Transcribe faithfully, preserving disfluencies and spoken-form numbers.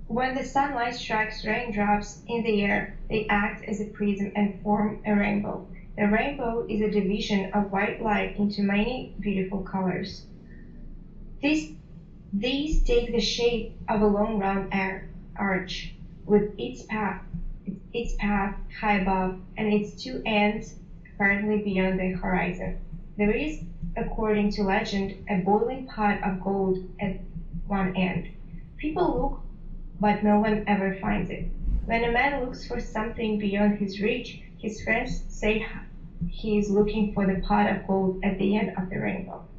When the sunlight strikes raindrops in the air, they act as a prism and form a rainbow. The rainbow is a division of white light into many beautiful colors. These, these take the shape of a long round arch, with its path, its path high above and its two ends apparently beyond the horizon. There is, according to legend, a boiling pot of gold at one end. People look, but no one ever finds it. When a man looks for something beyond his reach, his friends say he is looking for the pot of gold at the end of the rainbow.